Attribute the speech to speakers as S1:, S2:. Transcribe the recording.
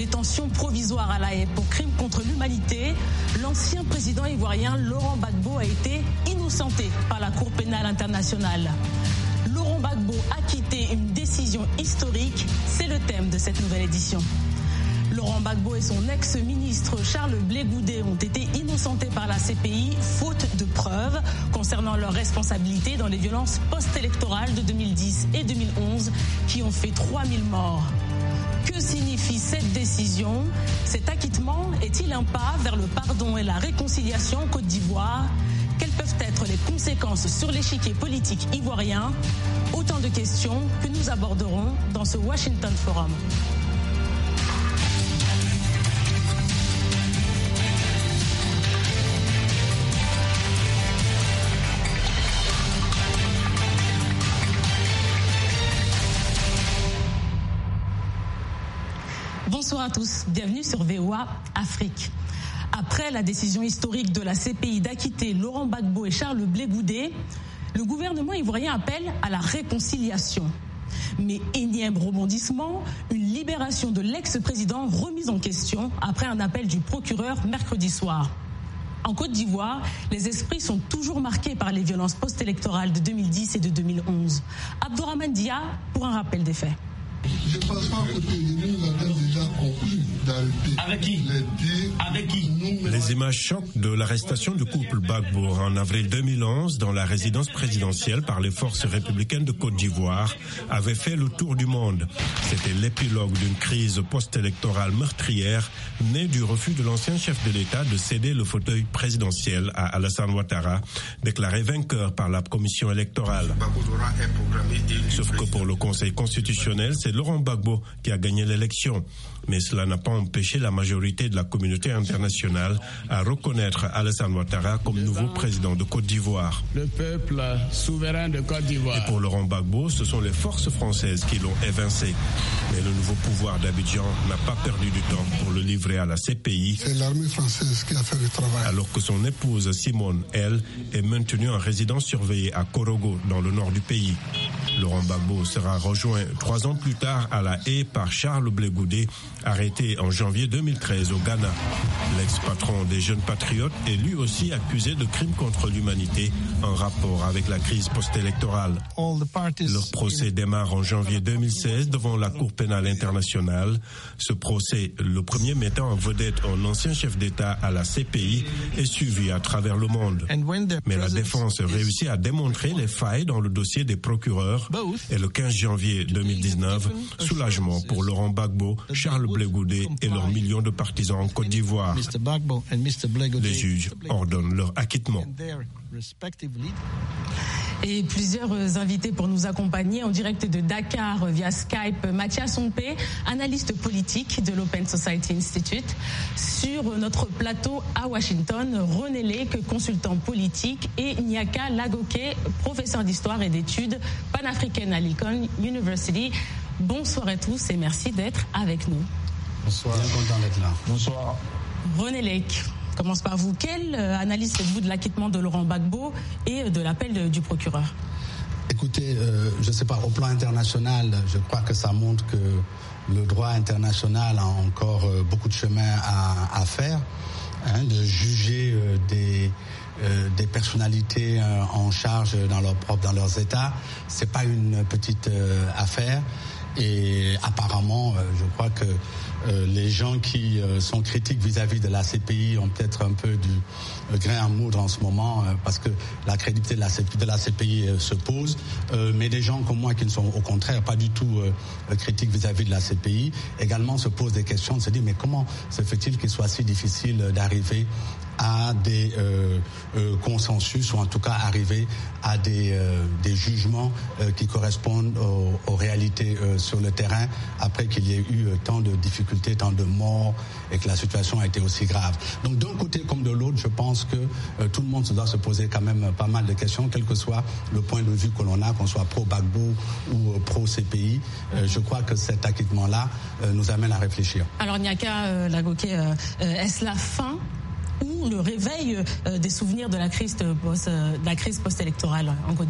S1: détention provisoire à La Haye pour crime contre l'humanité, l'ancien président ivoirien Laurent Gbagbo a été innocenté par la Cour pénale internationale. Laurent Gbagbo a quitté une décision historique, c'est le thème de cette nouvelle édition. Laurent Gbagbo et son ex-ministre Charles Blé Goudé ont été innocentés par la CPI faute de preuves concernant leur responsabilité dans les violences post-électorales de 2010 et 2011 qui ont fait 3000 morts. Que signifie cette décision? Cet acquittement est-il un pas vers le pardon et la réconciliation en Côte d'Ivoire? Quelles peuvent être les conséquences sur l'échiquier politique ivoirien? Autant de questions que nous aborderons dans ce Washington Forum. Bonsoir à tous, bienvenue sur VOA Afrique. Après la décision historique de la CPI d'acquitter Laurent Gbagbo et Charles Blé Goudé, le gouvernement ivoirien appelle à la réconciliation. Mais énième rebondissement, une libération de l'ex-président remise en question après un appel du procureur mercredi soir. En Côte d'Ivoire, les esprits sont toujours marqués par les violences post-électorales de 2010 et de 2011. Abdourahmane Dia pour un rappel des faits.
S2: Je ne pense pas que nous avons déjà conclu d'arrêter. Avec qui
S3: Les images choquent de l'arrestation du couple Gbagbo en avril 2011 dans la résidence présidentielle par les forces républicaines de Côte d'Ivoire avaient fait le tour du monde. C'était l'épilogue d'une crise post-électorale meurtrière née du refus de l'ancien chef de l'État de céder le fauteuil présidentiel à Alassane Ouattara, déclaré vainqueur par la commission électorale. Sauf que pour le Conseil constitutionnel, c'est Laurent Gbagbo qui a gagné l'élection. Mais cela n'a pas empêché la majorité de la communauté internationale à reconnaître Alassane Ouattara comme nouveau président de Côte d'Ivoire.
S4: Le peuple souverain de Côte d'Ivoire.
S3: Et pour Laurent Gbagbo, ce sont les forces françaises qui l'ont évincé. Mais le nouveau pouvoir d'Abidjan n'a pas perdu du temps pour le livrer à la CPI.
S2: C'est l'armée française qui a fait le travail.
S3: Alors que son épouse Simone, elle, est maintenue en résidence surveillée à Korogo, dans le nord du pays. Laurent Gbagbo sera rejoint 3 ans plus tard à La Haye par Charles Blé Goudé, arrêté en janvier 2013 au Ghana. L'ex-patron des Jeunes Patriotes est lui aussi accusé de crimes contre l'humanité en rapport avec la crise post-électorale. Leur procès démarre en janvier 2016 devant la Cour pénale internationale. Ce procès, le premier mettant en vedette un ancien chef d'État à la CPI, est suivi à travers le monde. Mais la défense réussit à démontrer les failles dans le dossier des procureurs. Et le 15 janvier 2019, soulagement pour Laurent Gbagbo, Charles Blé Goudé et leurs millions de partisans en Côte d'Ivoire. Les juges ordonnent leur acquittement.
S1: Et plusieurs invités pour nous accompagner en direct de Dakar via Skype. Mathias Ompé, analyste politique de l'Open Society Institute. Sur notre plateau à Washington, René Lake, consultant politique, et Nyaka Lagoke, professeur d'histoire et d'études panafricaines à Lincoln University. Bonsoir à tous et merci d'être avec nous.
S5: Bonsoir, bien content d'être là.
S2: Bonsoir.
S1: René Lake, commence par vous. Quelle analyse faites-vous de l'acquittement de Laurent Gbagbo et de l'appel du procureur?
S5: Écoutez, je ne sais pas, au plan international, je crois que ça montre que le droit international a encore beaucoup de chemin à faire, de juger des personnalités en charge dans leurs États. C'est pas une petite affaire. Et apparemment, je crois que les gens qui sont critiques vis-à-vis de la CPI ont peut-être un peu du grain à moudre en ce moment parce que la crédibilité de la CPI se pose. Mais des gens comme moi qui ne sont au contraire pas du tout critiques vis-à-vis de la CPI également se posent des questions, se disent mais comment se fait-il qu'il soit si difficile d'arriver à des consensus ou en tout cas arriver à des jugements qui correspondent aux réalités sur le terrain après qu'il y ait eu tant de difficultés, tant de morts et que la situation a été aussi grave. Donc d'un côté comme de l'autre, je pense que tout le monde doit se poser quand même pas mal de questions, quel que soit le point de vue que l'on a, qu'on soit pro-Gbagbo ou pro-CPI. Je crois que cet acquittement-là nous amène à réfléchir.
S1: Alors Nyaka Lagoke, est-ce la fin ou le réveil des souvenirs de la crise post-électorale en Côte d'Ivoire?